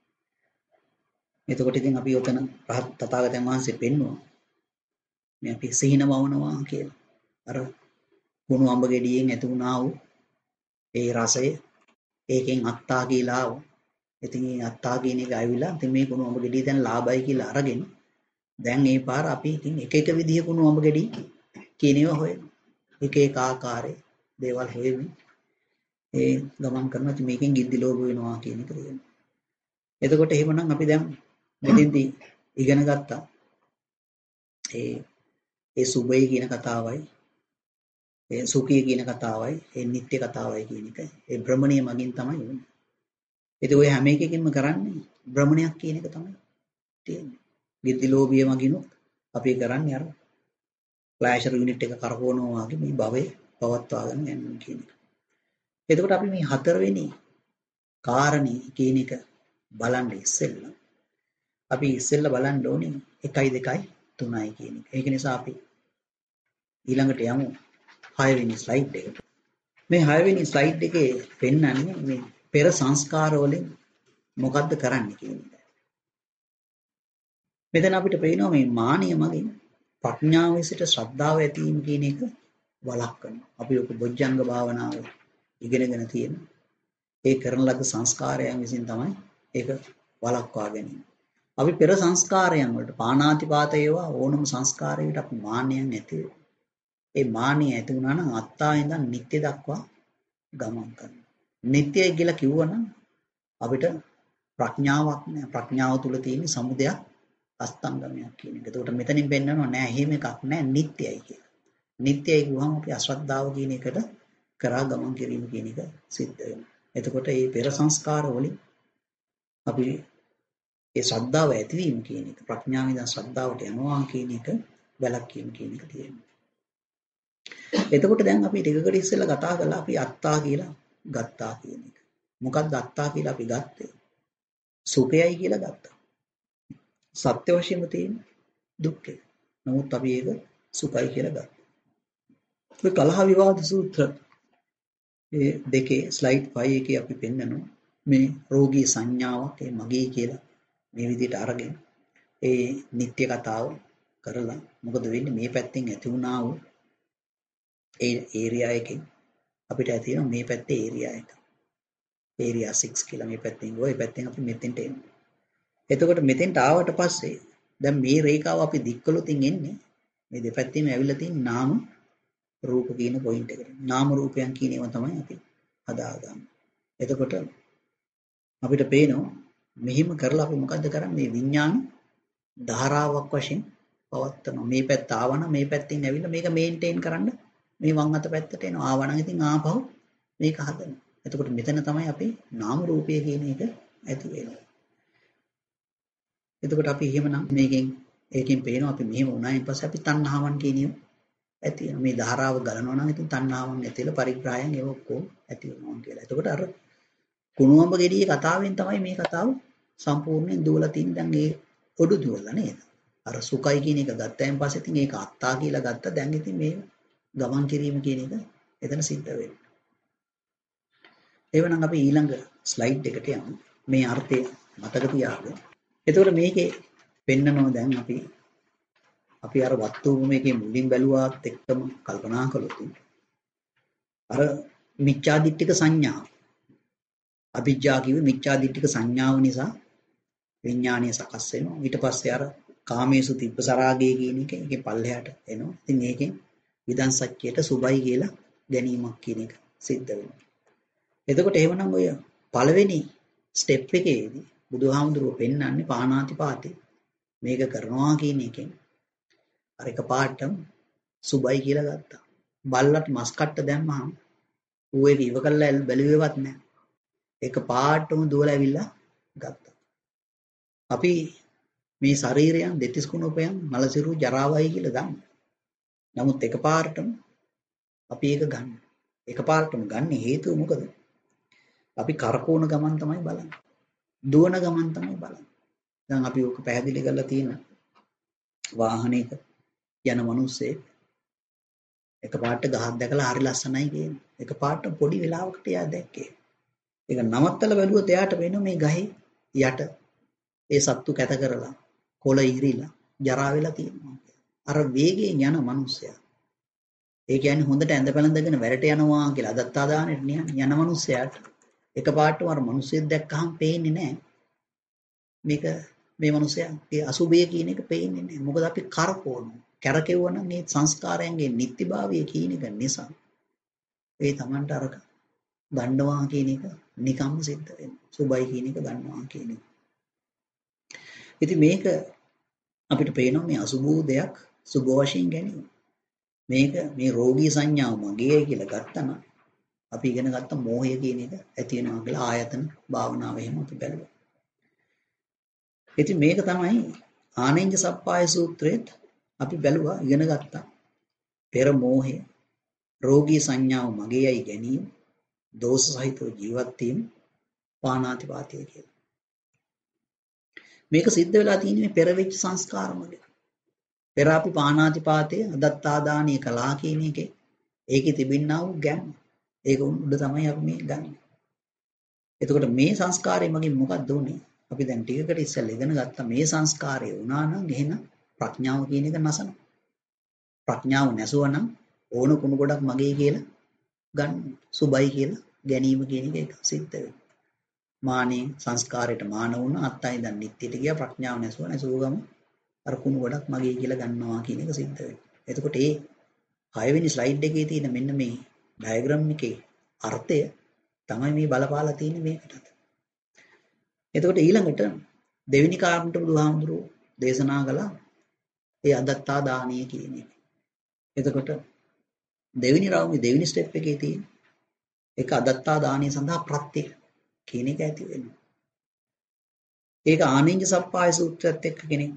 Speaker 1: එතකොට ඉතින් අපි උතන රහත් තථාගතයන් වහන්සේ පෙන්වුවා මේ අපි සිහින වවනවා කියලා. අර කුණු අඹ ගෙඩියෙන් ඇති වුණා වූ ඒ රසය ඒකෙන් අත්තා කියලා ආව. ඉතින් මේ අත්තා කියන එක ඇවිල්ලා ඉතින් මේ කුණු අඹ ගෙඩිය දැන් ලාභයි කියලා අරගෙන දැන් මේ පාර අපි ඉතින් එක එක විදිහ කුණු අඹ ගෙඩි කියන ඒවා හොයනවා. එක එක ආකාරයේ දේවල් හොයමින් ඒ ගමන් කරනවා. මේකෙන් ගිද්දි ලෝභ වෙනවා කියන එක තියෙනවා. එතකොට එහෙමනම් අපි දැන් මෙතෙන්දී ඉගෙන ගත්තා ඒ ඒ සුභය කියන කතාවයි ඒ සුඛය කියන කතාවයි ඒ නිත්‍ය කතාවයි කියන එක ඒ භ්‍රමණය මගින් තමයි වෙන්නේ. ඉතින් ඔය හැම එකකින්ම කරන්නේ භ්‍රමණයක් කියන එක තමයි තියෙන්නේ. ගිද්දි ලෝභය මගින් අපි කරන්නේ අර ෆ්ලෑෂර් යුනිට් එක කරකවනවා වගේ මේ භවයේ පවත්වාගෙන යන්න කියන එක. එතකොට අපි මේ හතරවෙනි කාරණේ කියන එක බලන්න ඉස්සෙල්ලා අපි ඉස්සෙල්ලා බලන්න ඕනේ එකයි දෙකයි තුනයි කියන එක. ඒක නිසා අපි ඊළඟට යමු හයවෙනි ස්ලයිඩ් එකට. මේ හයවෙනි ස්ලයිඩ් එකේ පෙන්වන්නේ මේ පෙර සංස්කාර වලින් මොකද්ද කරන්න කියන එක. මෙතන අපිට පේනවා මේ මානිය මගින් ප්‍රඥාව විසිට ශ්‍රද්ධාව ඇතිවීම කියන එක වළක්වනවා. අපි ඔක බොජ්ජංග භාවනාව ඉගෙනගෙන තියෙනවා. ඒ කරන ලද සංස්කාරයන් විසින් තමයි ඒක වළක්වා ගැනීම. අපි පෙර සංස්කාරයන් වලට පාණාතිපාත ඒවා ඕනම සංස්කාරයකට අපි මාන්නයක් නැති වෙනවා. ඒ මානිය ඇති වුණා නම් අත්තා ඉඳන් නිත්‍ය දක්වා ගමන් කරනවා. නිත්‍යයි කියලා කිව්වනම් අපිට ප්‍රඥාවක් නෑ. ප්‍රඥාව තුල තියෙන සමුදයක් අස්තංගමයක් කියන එක. ඒකට මෙතනින් පෙන්නනවා නෑ එහෙම එකක් නෑ නිත්‍යයි කියලා. නිත්‍යයි කිව්වම අපි අශ්‍රද්ධාව කියන එකට කරා ගමන් කිරීම කියන එක සිද්ධ වෙනවා. එතකොට මේ පෙර සංස්කාර වලින් අපි ඒ ශ්‍රද්ධාව ඇතිවීම කියන එක ප්‍රඥාවෙන් ඉඳන් ශ්‍රද්ධාවට යනවා කියන එක වැළක්වීම කියන එක තියෙනවා. එතකොට දැන් අපි ටිකකට ඉස්සෙල්ලා කතා කළා අපි අත්තා කියලා ගත්තා කියන එක. මොකක්ද අත්තා කියලා අපි ගත්තේ? සුඛයයි කියලා ගත්තා. සත්‍ය වශයෙන්ම තියෙන දුක්ඛය. නමුත් අපි ඒක සුඛයි කියලා ගත්තා. ඔය කලහ විවාද සූත්‍ර ඒ දෙකේ ස්ලයිඩ් පහ එකේ අපි පෙන්නනවා මේ රෝගී සංඥාවක් ඒ මගේ කියලා මේ විදිහට අරගෙන ඒ නිත්‍ය කතාව කරලා මොකද වෙන්නේ මේ පැත්තෙන් ඇති වුණා වූ ඒ ඒරියා එකෙන් අපිට ඇති වෙනවා මේ පැත්තේ ඒරියා එක. ඒරියා සික්ස් කියලා මේ පැත්තෙන් ගියා. ඒ පැත්තෙන් අපි මෙතෙන්ට එනවා. එතකොට මෙතෙන්ට ආවට පස්සේ දැන් මේ රේඛාව අපි දික් කළොත් එන්නේ මේ දෙපැත්තෙම ඇවිල්ලා තියෙන නාම රූප කියන පොයින්ට් එකට. නාම රූපයන් කියන ඒවා තමයි අපි හදාගන්නේ. එතකොට අපිට පේනවා මෙහිම කරලා අපි මොකද්ද කරන්නේ? මේ විඥාන ධාරාවක් වශයෙන් පවත්නවා. මේ පැත්ත ආවනම් මේ පැත්තෙන් ඇවිල්ලා මේක මේන්ටේන් කරන්න මේ වම් අත පැත්තට එනවා. ආවනම් ඉතින් ආපහු මේක හදනවා. එතකොට මෙතන තමයි අපි නාම රූපය කියන එක ඇති වෙන්නේ. එතකොට අපි එහෙමනම් මේකෙන් ඒකෙන් පේනවා අපි මෙහෙම වුණායින් පස්සේ අපි තණ්හාවන් කියන ඒවා ඇති වෙනවා. මේ ධාරාව ගලනවා නම් ඉතින් තණ්හාවන් ඇතිලා පරිග්‍රහයන් ඒව ඔක්කොම ඇති වෙනවා කියලා. එතකොට අර කුණුවඹ ගෙඩියේ කතාවෙන් තමයි මේ කතාව සම්පූර්ණයෙන් දුවලා තින් දැන් ඒ ඔඩු දුවලා නේද? අර සුඛයි කියන එක ගත්තයින් පස්සේ ඉතින් ඒක අත්තා කියලා ගත්ත දැන් ඉතින් මේ ගමන් කිරීම කියන එක එතන සිද්ධ වෙනවා. එවනම් අපි ඊළඟ ස්ලයිඩ් එකට යමු. මේ අර්ථය මතක තියාගන්න. එතකොට මේකේ පෙන්නනවා දැන් අපි අපි අර වස්තු මේකේ මුලින් බැලුවාත් එක්කම කල්පනා කළොත් අර මිච්ඡාදිට්ඨික සංඥා අභිජ්ජා කිව්වේ මිච්ඡාදිට්ඨික සංඥාව නිසා විඥානය සකස් වෙනවා. ඊට පස්සේ අර කාමේසු තිබ්බ සරාගය කියන එක ඒකේ පල්ලෙහාට එනවා. ඉතින් මේකෙන් විදන් සත්‍යයට සුබයි කියලා ගැනීමක් කියන එක සිද්ධ වෙනවා. එතකොට එහෙමනම් ඔය පළවෙනි ස්ටෙප් එකේදී බුදුහාමුදුරුවෝ පෙන්වන්නේ පාණාතිපාතේ මේක කරනවා කියන එකෙන් අර එක පාටම සුබයි කියලා ගත්තා. බල්ලට මස් කට්ට දැම්මහම ඌ ඒක ඉව කළා බැලුවේවත් නැහැ. එක පාටම දුවලා ඇවිල්ලා ගත්තා. අපි මේ ශරීරයන් දෙතිස් කුණපයන් මලසිරු ජරාවයි කියලා දන්නවා. නමුත් එකපාරටම අපි ඒක ගන්න. එකපාරටම ගන්න හේතුව මොකද? අපි කරකවන ගමන් තමයි බලන්නේ. දුවන ගමන් තමයි බලන්නේ. දැන් අපි ඔක පැහැදිලි කරලා තියෙන වාහනයක යන මිනිස්සේ එකපාරට ගහක් දැකලා හරි ලස්සනයි කියන. එකපාරට පොඩි වෙලාවකට යා දැක්කේ. ඒක නවත්තලා බැලුවොත් එයාට වෙන මේ ගහේ යට ඒ සත්තු කැත කරලා කොළ ඉරිලා ජරා වෙලා තියෙනවා. අර වේගයෙන් යන මිනිස්සයා. ඒ කියන්නේ හොඳට ඇඳ පැළඳගෙන වැඩට යනවා කියලා අදත්තා දානෙට යන මිනිස්සයාට එකපාරටම අර මිනිස්සෙක් දැක්කහම පේන්නේ නැහැ. මේක මේ මිනිස්සයාගේ අසුබය කියන එක පේන්නේ නැහැ. මොකද අපි කරකවනවා. කරකෙවුවා නම් මේ සංස්කාරයන්ගේ නිත්‍යභාවය කියන එක නිසා ඒ Tamanට අර ගන්නවා කියන එක නිකම්ම සිද්ධ වෙනවා. සුබයි කියන එක ගන්නවා කියන එක. ඉතින් මේක අපිට පේනවා මේ අසුබෝ දෙයක් සුබ වශයෙන් ගැනීම. මේක මේ රෝගී සංඥාව මගේයි කියලා ගත්තම අපි ඉගෙන ගත්ත මෝහය කියන එක ඇති වෙනවා කියලා ආයතන භාවනාව එහෙම අපි බැලුවා. ඉතින් මේක තමයි ආනෙන්ජ සප්පාය සූත්‍රයේත් අපි බැලුවා ඉගෙන ගත්තා. පෙර මෝහය රෝගී සංඥාව මගේයි ගැනීම දෝෂ සහිතව ජීවත් වීම පාණාතිපාතය කියලා. මේක සිද්ධ වෙලා තියෙන්නේ පෙර වෙච්ච සංස්කාර මගේ. පෙර අපි පාණාතිපාතය අදත්තාදානීය කලා කියන එකේ ඒකේ තිබෙනා වූ ගැම්ම. ඒක උඩ තමයි අපි මේ ගන්න. එතකොට මේ සංස්කාරය මගින් මොකක්ද උනේ? අපි දැන් ටිකකට ඉස්සෙල්ලා ඉගෙන ගත්ත මේ සංස්කාරය වුණා නම් එහෙනම් ප්‍රඥාව කියන එක නැසන. ප්‍රඥාව නැසුවනම් ඕන කුණු ගොඩක් මගේ කියලා ගන්න. සුබයි කියලා ගැනීම කියන එක සිද්ධ වෙනවා. මානේ සංස්කාරයට මාන වුණා අත්තයි දැන් නිත්‍යට ගියා ප්‍රඥාව නැසුව නැසුවගම අර කුණු ගොඩක් මගේ කියලා ගන්නවා කියන එක සිද්ධ වෙනවා. එතකොට ඒ හයවෙනි ස්ලයිඩ් එකේ තියෙන මෙන්න මේ ඩයග්‍රෑම් එකේ අර්ථය තමයි මේ බලපාලා තියෙන්නේ මේකට. එතකොට ඊළඟට දෙවෙනි කාරණට බුදුහාමුදුරුවෝ දේශනා කළා ඒ අදත්තා දානීය කියන එක. එතකොට දෙවෙනි රාමුවේ දෙවෙනි ස්ටෙප් එකේ තියෙන ඒක අදත්තා දානීය සඳහා ප්‍රත්‍ය කියන එක ඇති වෙනවා. ඒක ආනෙන්ජ සප්පාය සූත්‍රයත් එක්ක කෙනෙක්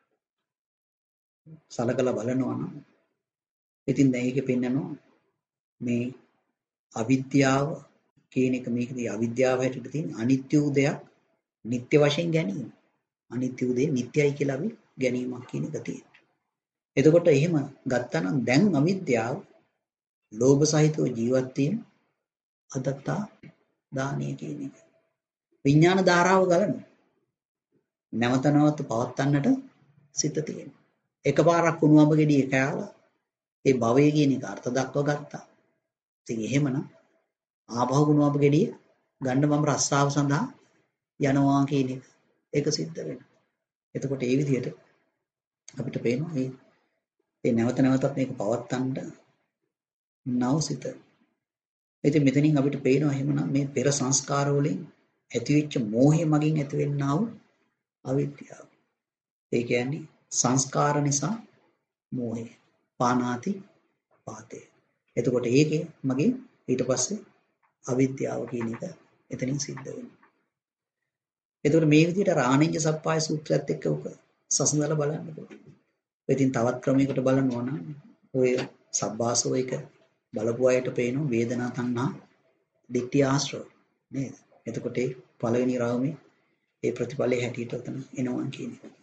Speaker 1: සලකලා බලනවා නම් ඉතින් දැන් ඒකේ පෙන්නනවා මේ අවිද්‍යාව කියන එක මේකදී අවිද්‍යාව හැටියට තියෙන අනිත්‍ය වූ දෙයක් නිත්‍ය වශයෙන් ගැනීම. අනිත්‍ය වූ දේ නිත්‍යයි කියලා අපි ගැනීමක් කියන එක තියෙනවා. එතකොට එහෙම ගත්තා නම් දැන් අවිද්‍යාව ලෝභ සහිතව ජීවත් වීම අදත්තා දානීය කියන එක. විඥාන ධාරාව ගලන නැවත නැවත පවත්වන්නට සිත තියෙනවා. එකපාරක් කුණුවඹ ගෙඩිය කෑලා ඒ භවය කියන එක අර්ථ දක්ව ගත්තා. ඉතින් එහෙමනම් ආපහු කුණුවඹ ගෙඩිය ගන්න මම රස්සාව සඳහා යනවා කියන එක ඒක සිද්ධ වෙනවා. එතකොට ඒ විදිහට අපිට පේනවා මේ ඒ නැවත නැවතත් මේක පවත්තන්න නවසිත. ඉතින් මෙතනින් අපිට පේනවා එහෙමනම් මේ පෙර සංස්කාර වලින් ඇතිවෙච්ච මෝහය මගින් ඇතිවෙන්නා වූ අවිද්‍යාව. ඒ කියන්නේ සංස්කාර නිසා මෝහය. පානාති පාතේ. එතකොට ඒකේ මගේ ඊට පස්සේ අවිද්‍යාව කියන එක එතනින් සිද්ධ වෙනවා. එතකොට මේ විදිහට ආනෙන්ජ සප්පාය සූත්‍රයත් එක්ක උක සසඳලා බලන්න පුළුවන්. ඉතින් තවත් ක්‍රමයකට බලනවා නම් ඔය සබ්බාසෝ එක බලපු අයට පේනවා වේදනා තණ්හා දිට්ඨි ආශ්‍රව නේද? එතකොට ඒ පළවෙනි රාමයේ ඒ ප්‍රතිඵලයේ හැටියට උතන එනවා කියන එක.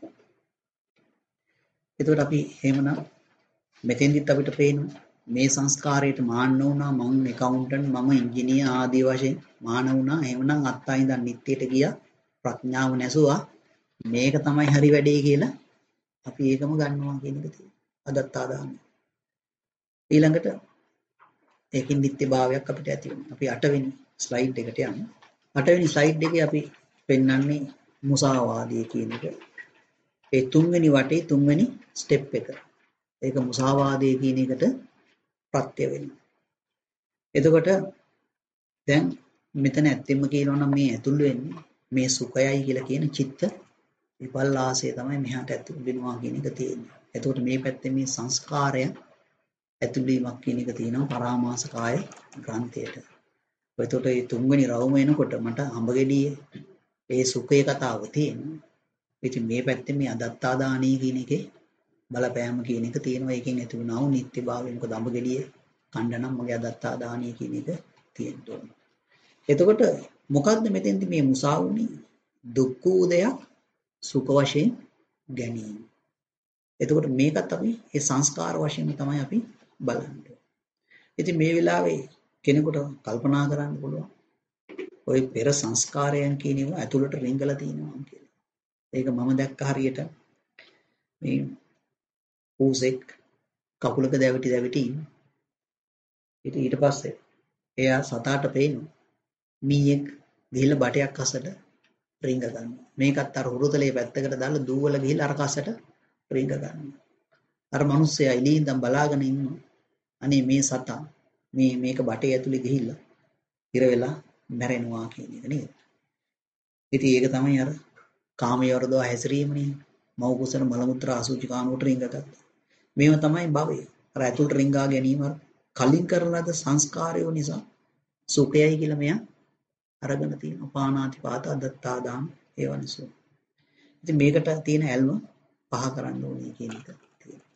Speaker 1: එතකොට අපි එහෙමනම් මෙතෙන්දිත් අපිට පේනවා මේ සංස්කාරයට මාන්න වුණා මම එකවුන්ටන්ට් මම ඉංජිනේර ආදී වශයෙන් මාන වුණා එහෙමනම් අත්තා ඉඳන් නිත්‍යයට ගියා ප්‍රඥාව නැසුවා මේක තමයි හරි වැඩේ කියලා අපි ඒකම ගන්නවා කියන එක තියෙනවා අදත්තා දාන්න ඊළඟට ඒකින් නිත්‍ය භාවයක් අපිට ඇති වෙනවා අපි අටවෙනි ස්ලයිඩ් එකට යමු අටවෙනි ස්ලයිඩ් එකේ අපි පෙන්වන්නේ මුසාවාදී කියන එක ඒ තුන්වෙනි වටේ තුන්වෙනි ස්ටෙප් එක ඒක මුසාවාදී කියන එකට ප්‍රත්‍ය වෙනවා. එතකොට දැන් මෙතන ඇත්තෙම කියනවා නම් මේ ඇතුල් වෙන්නේ මේ සුඛයයි කියලා කියන චිත්ත විපල්ලාසය තමයි මෙහාට ඇතුල් වෙනවා කියන එක තියෙන්නේ. එතකොට මේ පැත්තේ මේ සංස්කාරය ඇතුල් වීමක් කියන එක තියෙනවා පරාමාස කාය ග්‍රන්ථයට. එතකොට මේ තුන්වෙනි රවුම එනකොට මට අඹගෙඩියේ ඒ සුඛයේ කතාව තියෙනවා. ඉතින් මේ පැත්තේ මේ අදත්තා දානී කියන එකේ බලපෑම කියන එක තියෙනවා ඒකෙන් ඇති වුණා වූ නිත්‍යභාවය මොකද අඹගෙඩිය කණ්ඩ නම් මගේ අදත්තා දානීය කියන එක තියෙන්න ඕන. එතකොට මොකද්ද මෙතෙන්දි මේ මුසාවුනේ දුක්ඛ උදයක් සුඛ වශයෙන් ගැනීම. එතකොට මේකත් අපි ඒ සංස්කාර වශයෙන් තමයි අපි බලන්නේ. ඉතින් මේ වෙලාවේ කෙනෙකුට කල්පනා කරන්න පුළුවන් ওই පෙර සංස්කාරයන් කියන ඒවා ඇතුළට රිංගලා තියෙනවා කියලා. ඒක මම දැක්ක හරියට මේ පූසෙක් කකුලක දැවිටි දැවිටි ඉන්න. ඉතින් ඊට පස්සේ එයා සතාට පේනවා මීයක් ගිහිල්ලා බටයක් අස්සට රිංග ගන්නවා. මේකත් අර හුරුතලේ පැත්තකට දාලා දූවල ගිහිල්ලා අර කස්සට රිංග ගන්නවා. අර මිනිස්සයා එළියෙන් ඉඳන් බලාගෙන ඉන්නවා. අනේ මේ සතා මේ මේක බටේ ඇතුලේ ගිහිල්ලා ඉර වෙලා මැරෙනවා කියන එක නේද? ඉතින් ඒක තමයි අර කාමයේ වර්ධව හැසිරීමනේ. මව කුසන මල මුත්‍රා අසුචි කානුවට රිංග ගත්තා. මේව තමයි භවය. අර ඇතුළට රිංගා ගැනීම කලින් කරන ලද සංස්කාරයෝ නිසා සුඛයයි කියලා මෙයා අරගෙන තියෙනවා. පානාති පාත අදත්තා දාන ඒවනසෝ. ඉතින් මේකට තියෙන ඇල්ම පහ කරන්න ඕනේ කියන එක තියෙනවා.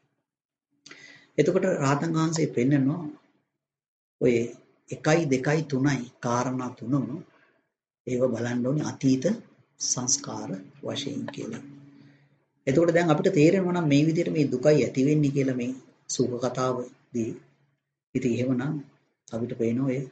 Speaker 1: එතකොට රාතන් වහන්සේ පෙන්නනවා ඔය එකයි දෙකයි තුනයි කාරණා තුනම ඒව බලන්න ඕනේ අතීත සංස්කාර වශයෙන් කියලා. එතකොට දැන් අපිට තේරෙනවා නම් මේ විදිහට මේ දුකයි ඇති වෙන්නේ කියලා මේ සුඛ කතාවදී. ඉතින් එහෙමනම් අපිට පේනවා ඔය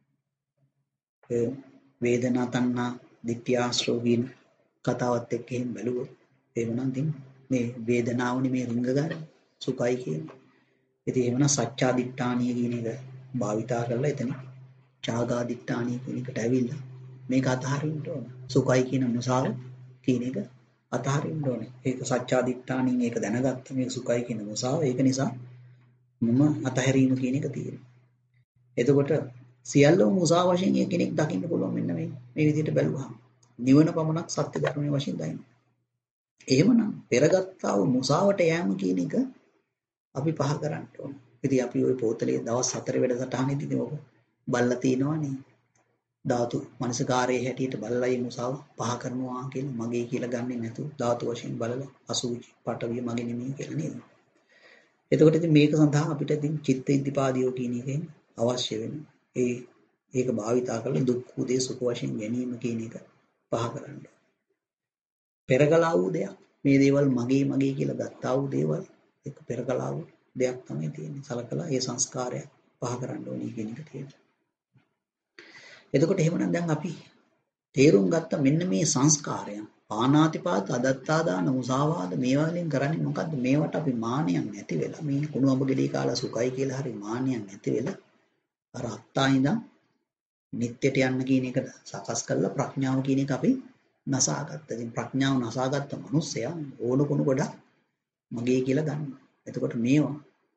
Speaker 1: වේදනා තණ්හා දිට්ඨි ආශ්‍රව කියන කතාවත් එක්ක එහෙම බැලුවොත් එහෙමනම් ඉතින් මේ වේදනාවනේ මේ රිංග ගන්න සුඛයි කියන්නේ. ඉතින් එහෙමනම් සත්‍යාදිට්ඨානිය කියන එක භාවිතා කරලා එතන ඡාගාදිට්ඨානිය කියන එකට ඇවිල්ලා මේක අතහරින්න ඕන. සුඛයි කියන මුසාව කියන එක අතහරින්න ඕනේ. ඒක සත්‍යාදිට්ඨානින් ඒක දැනගත්ත මේක සුඛයි කියන මුසාව. ඒක නිසා මම අතහැරීම කියන එක තියෙනවා. එතකොට සියල්ලම මුසා වශයෙන් කෙනෙක් දකින්න පුළුවන් මෙන්න මේ මේ විදිහට බැලුවහම. නිවන පමණක් සත්‍ය ධර්මයේ වශයෙන් දකින්න. එහෙමනම් පෙරගත්තා වූ මුසාවට යෑම කියන එක අපි පහ කරන්න ඕන. ඉතින් අපි ওই පොතලේ දවස් හතර වැඩසටහනේදී ඔබ බලලා තියෙනවනේ. ධාතු මනසකාරයේ හැටියට බලලා මේ මුසාව පහ කරනවා කියලා මගේ කියලා ගන්නෙ නැතුව ධාතු වශයෙන් බලලා අසුචි පටවිය මගේ නෙමෙයි කියලා නේද? එතකොට ඉතින් මේක සඳහා අපිට ඉතින් චිත්ත ඉද්ධිපාදියෝ කියන එකෙන් අවශ්‍ය වෙනවා. ඒ ඒක භාවිතා කරලා දුක්ඛ උදේ සුඛ වශයෙන් ගැනීම කියන එක පහ කරන්න. පෙරකලා වූ දෙයක් මේ දේවල් මගේ මගේ කියලා ගත්තා වූ දේවල් ඒක පෙරකලා වූ දෙයක් තමයි තියෙන්නේ. සලකලා ඒ සංස්කාරය පහ කරන්න ඕනේ කියන එක තියෙනවා. එතකොට එහෙමනම් දැන් අපි තේරුම් ගත්ත මෙන්න මේ සංස්කාරයන් පානාතිපාත අදත්තා දාන මුසාවාද මේවා වලින් කරන්නේ මොකද්ද? මේවට අපි මානයක් නැති වෙලා මේ කුණු අඹ ගෙඩි කාලා සුඛයි කියලා හරි මානයක් නැති වෙලා අර අත්තා ඉඳන් නිත්‍යයට යන්න කියන එක සකස් කරලා ප්‍රඥාව කියන එක අපි නසාගත්තා. ඉතින් ප්‍රඥාව නසාගත්ත මිනිස්සයා ඕන කුණු ගොඩක් මගේ කියලා ගන්නවා. එතකොට මේවා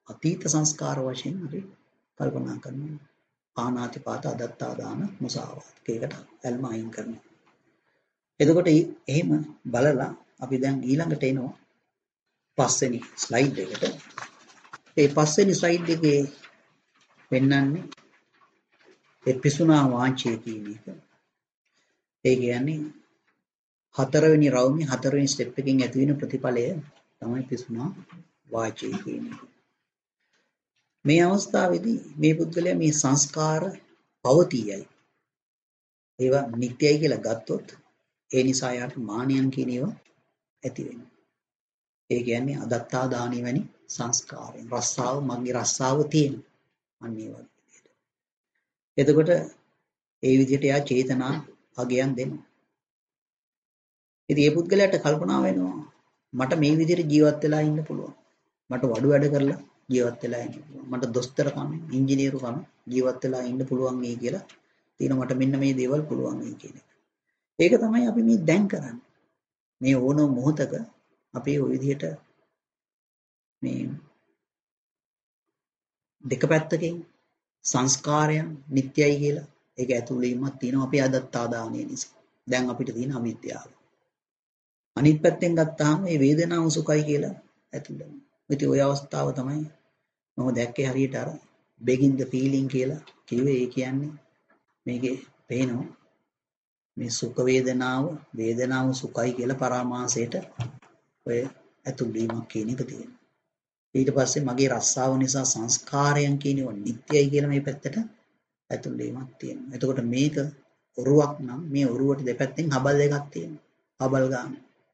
Speaker 1: අතීත සංස්කාර වශයෙන් අපි කල්පනා කරනවා. පානාතිපාත අදත්තාදාන මුසාවාද. ඒකට ඇල්ම අයින් කරනවා. එතකොට එහෙම බලලා අපි දැන් ඊළඟට එනවා පස්වෙනි ස්ලයිඩ් එකට. ඒ පස්වෙනි ස්ලයිඩ් එකේ පෙන්වන්නේ ඒ පිසුනා වාචය කියන එක. ඒ කියන්නේ හතරවෙනි රවුමේ හතරවෙනි ස්ටෙප් එකකින් ඇති වෙන ප්‍රතිඵලය තමයි පිසුනා වාචය කියන්නේ. මේ අවස්ථාවේදී මේ පුද්ගලයා මේ සංස්කාර පවතියයි. ඒවා නිට්ටයයි කියලා ගත්තොත් ඒ නිසා යාට මානයන් කියන ඒවා ඇති වෙනවා. ඒ කියන්නේ අදත්තා දානි වැනි සංස්කාරයන්. රස්සාව මගේ රස්සාව තියෙනවා. අන්න ඒ වගේ විදිහට. එතකොට ඒ විදිහට යා චේතනා අගයන් දෙනවා. ඉතින් මේ පුද්ගලයාට කල්පනා වෙනවා මට මේ විදිහට ජීවත් වෙලා ඉන්න පුළුවන්. මට වඩු වැඩ කරලා ජීවත් වෙලා ඉන්න පුළුවන්. මට දොස්තර කම, ඉංජිනේරු කම ජීවත් වෙලා ඉන්න පුළුවන් නේ කියලා තියෙනවා. මට මෙන්න මේ දේවල් පුළුවන් නේ කියන එක. ඒක තමයි අපි මේ දැන් කරන්නේ. මේ ඕනම මොහොතක අපි ওই විදිහට මේ දෙක පැත්තකින් සංස්කාරයන් නිට්ටයයි කියලා ඒක ඇතුළේමත් තියෙනවා අපේ අදත්තා දානය නිසා. දැන් අපිට තියෙන අවිද්‍යාව. අනිත් පැත්තෙන් ගත්තාම මේ වේදනාව සුඛයි කියලා ඇතුළේ. ඉතින් ওই අවස්ථාව තමයි මම දැක්කේ හරියට අර begin the feeling කියලා කිව්වේ. ඒ කියන්නේ මේකේ පේනවා මේ සුඛ වේදනාව වේදනාව සුඛයි කියලා පරාමාසයට ඔය ඇතුළේමක් කියන එක තියෙනවා. ඊට පස්සේ මගේ රස්සාව නිසා සංස්කාරයන් කියනවා නිට්ටයයි කියලා මේ පැත්තට ඇතුළේමක් තියෙනවා. එතකොට මේක ඔරුවක් නම් මේ ඔරුවට දෙපැත්තෙන් හබල් දෙකක් තියෙනවා. හබල් ගන්න.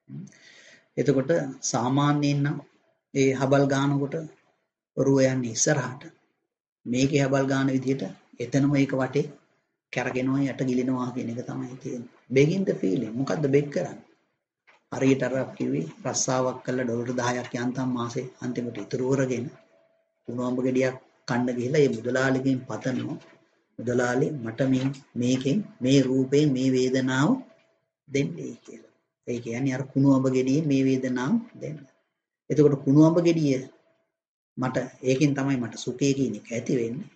Speaker 1: එතකොට සාමාන්‍යයෙන් නම් ඒ හබල් ගන්නකොට ඔරුව යන්නේ ඉස්සරහට. මේකේ හබල් ගන්න විදිහට එතනම ඒක වටේ කැරගෙනවා යට ගිලිනවා කියන එක තමයි තියෙන්නේ. begin the feeling. මොකද්ද බෙක් කරන්නේ? හරියට අර කිව්වේ රස්සාවක් කළා ඩොලර් දහයක් යන්තම් මාසේ අන්තිමට ඉතුරු කරගෙන උණුඹ ගෙඩියක් කන්න ගිහලා ඒ මුදලාලිගෙන් පතනවා මුදලාලි මට මේ මේකෙන් මේ රූපයෙන් මේ වේදනාව දෙන්නේ කියලා. ඒ කියන්නේ අර කුණුඹ ගෙඩියෙන් මේ වේදනාව දෙන්න. එතකොට කුණුඹ ගෙඩිය මට ඒකෙන් තමයි මට සුඛය කියන එක ඇති වෙන්නේ.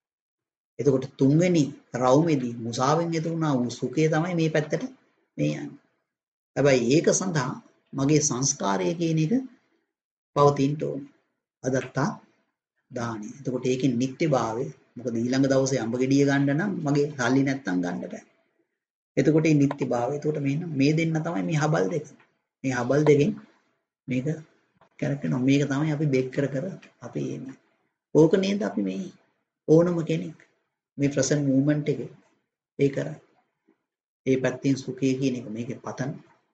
Speaker 1: එතකොට තුන්වෙනි රවුමේදී මුසාවෙන් ඇතුණා වූ සුඛය තමයි මේ පැත්තට මේ යන්නේ. හැබැයි ඒක සඳහා මගේ සංස්කාරය කියන එක පවතින්න ඕනේ. අදත්තා දානි. එතකොට ඒකේ නිත්‍යභාවය මොකද ඊළඟ දවසේ අඹ ගෙඩිය ගන්න නම් මගේ සල්ලි නැත්තම් ගන්න බෑ. එතකොට මේ නිත්‍යභාවය. එතකොට මේන මේ දෙන්න තමයි මේ හබල් දෙක. මේ හබල් දෙකෙන් මේක කරකිනවා. මේක තමයි අපි බෙක් කර කර අපි එන්නේ. ඕක නේද අපි මේ ඕනම කෙනෙක් මේ ප්‍රසන්ට් මූවමන්ට් එකේ ඒ කරා. ඒ පැත්තෙන් සුඛය කියන එක මේකේ පතන.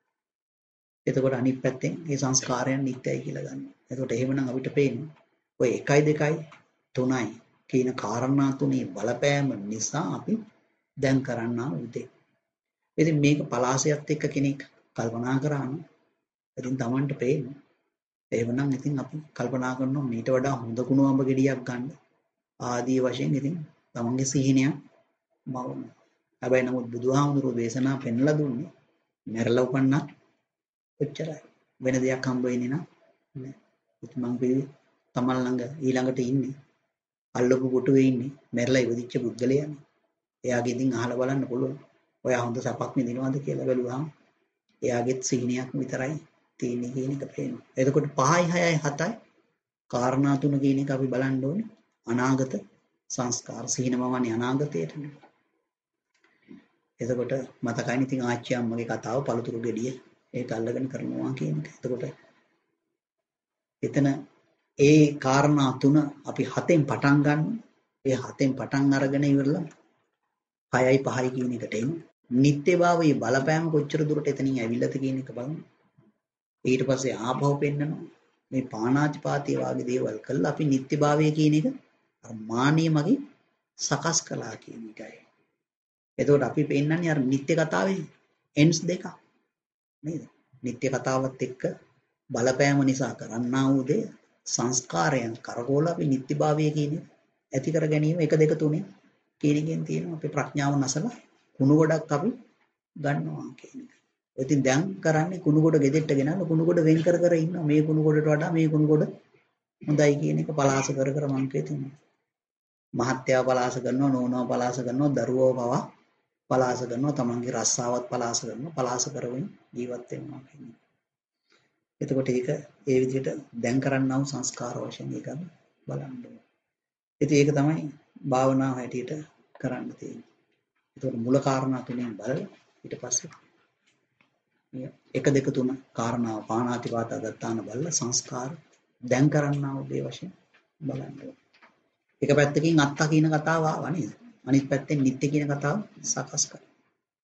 Speaker 1: එතකොට අනිත් පැත්තෙන් මේ සංස්කාරයන් නිත්‍යයි කියලා ගන්නවා. එතකොට එහෙමනම් අපිට පේන්නේ ඔය එකයි දෙකයි තුනයි කියන කාරණා තුනේ බලපෑම නිසා අපි දැන් කරන්නා උදේ. ඉතින් මේක පලාසයත් එක්ක කෙනෙක් කල්පනා කරාම ඉතින් Tamanට පේන්නේ. එහෙමනම් ඉතින් අපි කල්පනා කරනවා මීට වඩා හොඳ කුණුඹ ගෙඩියක් ගන්න ආදී වශයෙන් ඉතින් Tamanගේ සිහිනයක් මවන. හැබැයි නමුත් බුදුහාමුදුරුවෝ දේශනා පෙන්ලා දුන්නේ මැරලා උපන්නා ඔච්චරයි. වෙන දෙයක් හම්බ වෙන්නේ නැහැ. ඉතින් මං කිව්වේ තමන් ළඟ ඊළඟට ඉන්නේ අල්ලපු කොටුවේ ඉන්නේ මැරලා ඉවදිච්ච පුද්ගලයානේ. එයාගේ ඉතින් අහලා බලන්න පුළුවන්. ඔයා හොඳ සපක් විඳිනවද කියලා බැලුවාම එයාගෙත් සිහිනයක් විතරයි තියෙන්නේ කියන එක පේනවා. එතකොට පහයි හයයි හතයි කාරණා තුන කියන එක අපි බලන්න ඕනේ. අනාගත සංස්කාර සිහිනමවන්නේ අනාගතයටනේ. එතකොට මතකයි ඉතින් ආච්චි අම්මගේ කතාව පළතුරු ගෙඩිය ඒක අල්ලගෙන කරනවා කියන එක. එතකොට එතන ඒ කාරණා තුන අපි හතෙන් පටන් ගන්න. ඒ හතෙන් පටන් අරගෙන ඉවරලා හයයි පහයි කියන එකට එන්නේ. නිත්‍යභාවයේ බලපෑම කොච්චර දුරට එතනින් ඇවිල්ලාද කියන එක බලමු. ඊට පස්සේ ආපහු පෙන්නනවා මේ පාණාතිපාතී වගේ දේවල් කළා අපි නිත්‍යභාවය කියන එක අර මානිය මගේ සකස් කළා කියන එකයි. එතකොට අපි පෙන්නන්නේ අර නිත්‍ය කතාවේ එන්ඩ්ස් දෙක නේද? නිත්‍ය කතාවත් එක්ක බලපෑම නිසා කරන්නා වූ දේ සංස්කාරයන් කරකෝල අපි නිත්‍යභාවය කියන ඇති කර ගැනීම එක දෙක තුනේ කියන එකෙන් තියෙනවා අපි ප්‍රඥාව නැසලා කුණු ගොඩක් අපි ගන්නවා කියන එක. ඉතින් දැන් කරන්නේ කුණු ගොඩ ගෙදෙට්ට ගෙනල්ලා කුණු ගොඩ වෙන් කර කර ඉන්නවා. මේ කුණු ගොඩට වඩා මේ කුණු ගොඩ හොඳයි කියන එක පලාස කර කර මං කියතුනේ. මහත්යාව පලාස කරනවා, නෝනාව පලාස කරනවා, දරුවෝ පවා පලාස කරනවා, තමන්ගේ රස්සාවත් පලාස කරනවා, පලාස කරමින් ජීවත් වෙනවා කියන්නේ. එතකොට ඒක ඒ විදිහට දැන් කරන්නා වූ සංස්කාර වශයෙන් ඒක බලන්න ඕනේ. ඉතින් ඒක තමයි භාවනාව හැටියට කරන්න තියෙන්නේ. එතකොට මුල කාරණා තුනෙන් බලලා ඊට පස්සේ මේ එක දෙක තුන කාරණාව පාණාතිපාත දත්තාන බලලා සංස්කාර දැන් කරන්නා වූ දේ වශයෙන් බලන්න ඕනේ. එක පැත්තකින් අත්තා කියන කතාව ආවා නේද? අනිත් පැත්තෙන් නිත්‍ය කියන කතාව සකස් කරා.